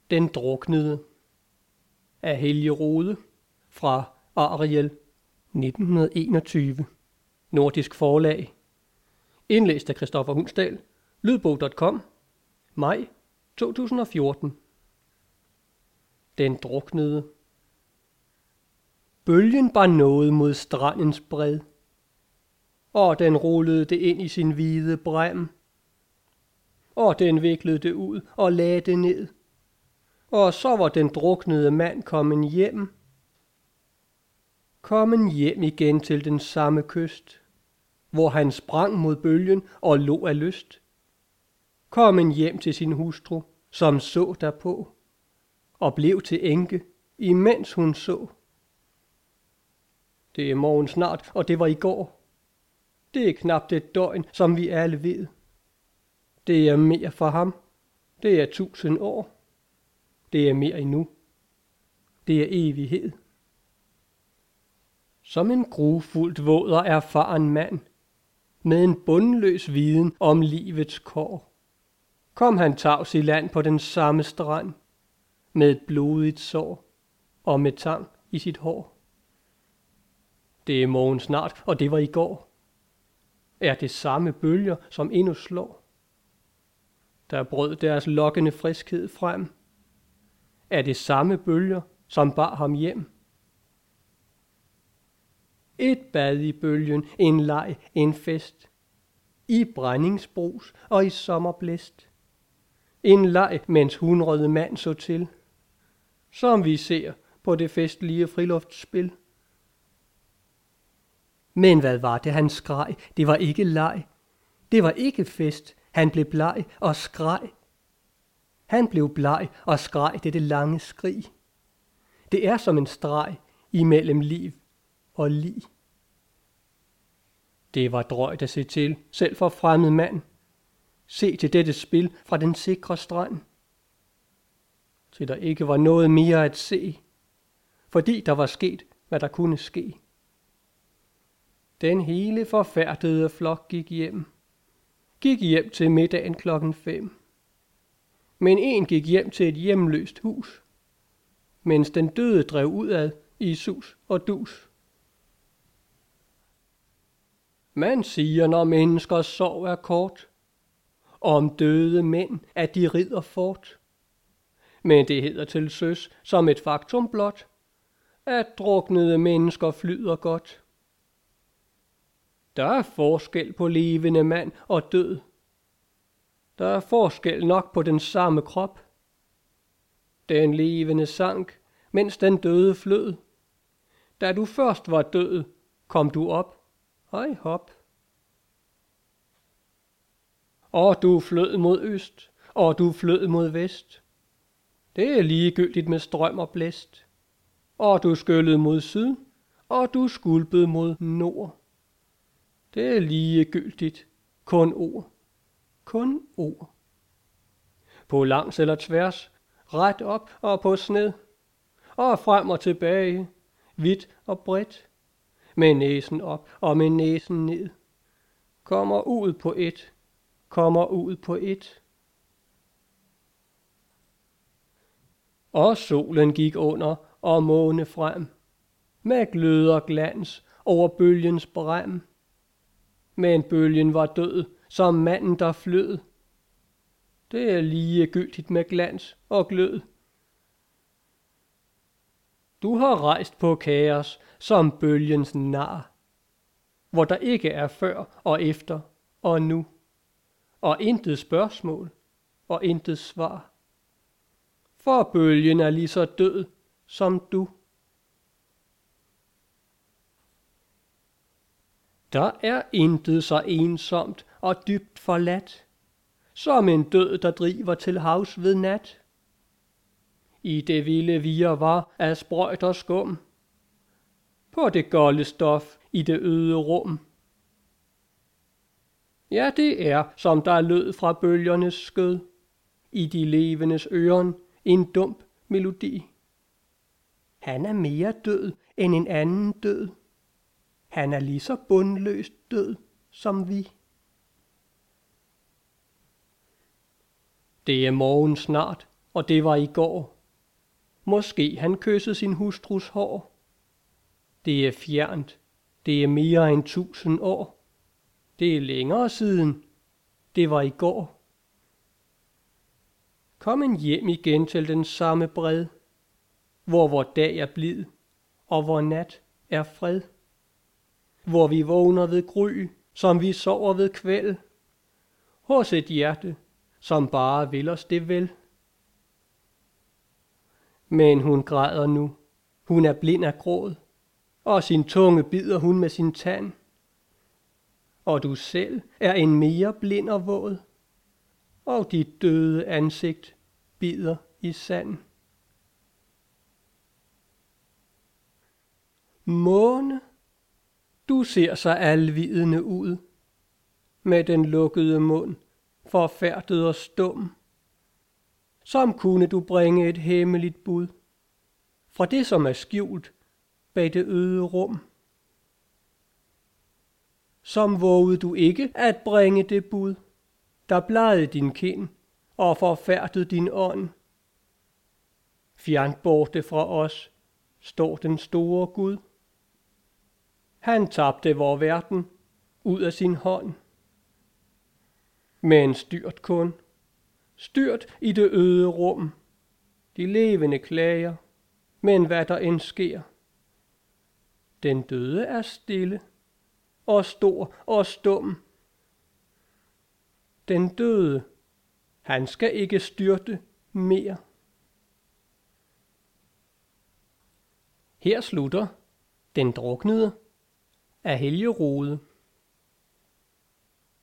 Den druknede af Helge Rode fra Ariel 1921. Nordisk Forlag. Indlæst af Christoffer Hundsdal. Lydbog.com. Maj 2014. Den druknede. Bølgen bar noget mod strandens bred, og den rullede det ind i sin hvide bræm, og den viklede det ud og lagde det ned, og så var den druknede mand kommet hjem igen til den samme kyst, hvor han sprang mod bølgen og lå af lyst. Kommen hjem til sin hustru, som så derpå, og blev til enke, imens hun så. Det er morgen snart, og det var i går. Det er knapt et døgn, som vi alle ved. Det er mere for ham. Det er 1000 år. Det er mere endnu. Det er evighed. Som en grufuldt våd og erfaren mand, med en bundløs viden om livets kår, kom han tavs i land på den samme strand, med et blodigt sår og med tang i sit hår. Det er morgen snart, og det var i går. Er det samme bølger, som endnu slår? Der brød deres lokkende friskhed frem. Er det samme bølger, som bar ham hjem? Et bad i bølgen, en leg, en fest. I brændingsbrus og i sommerblæst. En leg, mens 100 mand så til, som vi ser på det festlige friluftsspil. Men hvad var det, han skreg? Det var ikke leg. Det var ikke fest. Han blev bleg og skreg. Han blev bleg og skreg dette lange skrig. Det er som en streg imellem liv og lig. Det var drøjt at se til, selv for fremmed mand. Se til dette spil fra den sikre strand. Til der ikke var noget mere at se, fordi der var sket, hvad der kunne ske. Den hele forfærdede flok gik hjem til middagen 5:00. Men en gik hjem til et hjemløst hus, mens den døde drev udad i sus og dus. Man siger, når menneskers sorg er kort, om døde mænd, at de rider fort. Men det hedder til søs som et faktum blot, at druknede mennesker flyder godt. Der er forskel på levende mand og død. Der er forskel nok på den samme krop. Den levende sank, mens den døde flød. Da du først var død, kom du op. Hej hop. Og du flød mod øst, og du flød mod vest. Det er ligegyldigt med strøm og blæst. Og du skyllede mod syd, og du skulpede mod nord. Det er ligegyldigt. Kun ord. Kun ord. På langs eller tværs, ret op og på sned, og frem og tilbage, vidt og bredt, med næsen op og med næsen ned. Kommer ud på et, kommer ud på et. Og solen gik under og måne frem, med glød og glans over bølgens bræm. Men bølgen var død, som manden der flød. Det er ligegyldigt med glans og glød. Du har rejst på kaos som bølgens nar, hvor der ikke er før og efter og nu, og intet spørgsmål og intet svar. For bølgen er lige så død som du. Der er intet så ensomt og dybt forladt, som en død, der driver til havs ved nat. I det vilde virvar af sprøjt og skum, på det golde stof i det øde rum. Ja, det er, som der lød fra bølgernes skød, i de levendes øren en dump melodi. Han er mere død end en anden død. Han er lige så bundløst død som vi. Det er morgen snart, og det var i går. Måske han kyssede sin hustrus hår. Det er fjernt. Det er mere end 1000 år. Det er længere siden. Det var i går. Kom en hjem igen til den samme bred, hvor vor dag er blid, og vor nat er fred. Hvor vi vågner ved gry, som vi sover ved kvæld, hos et hjerte, som bare vil os det vel. Men hun græder nu. Hun er blind af gråd, og sin tunge bider hun med sin tand. Og du selv er en mere blind og våd, og dit døde ansigt bider i sand. Måne, du ser så alvidende ud, med den lukkede mund, forfærdet og stum. Som kunne du bringe et hemmeligt bud fra det, som er skjult bag det øde rum. Som vågede du ikke at bringe det bud, der blegede din kind og forfærdede din ånd. Fjernt borte fra os står den store Gud. Han tabte vor verden ud af sin hånd. Men styrt kun, styrt i det øde rum. De levende klager, men hvad der end sker. Den døde er stille og stor og stum. Den døde, han skal ikke styrte mere. Her slutter Den druknede af Helge Rode.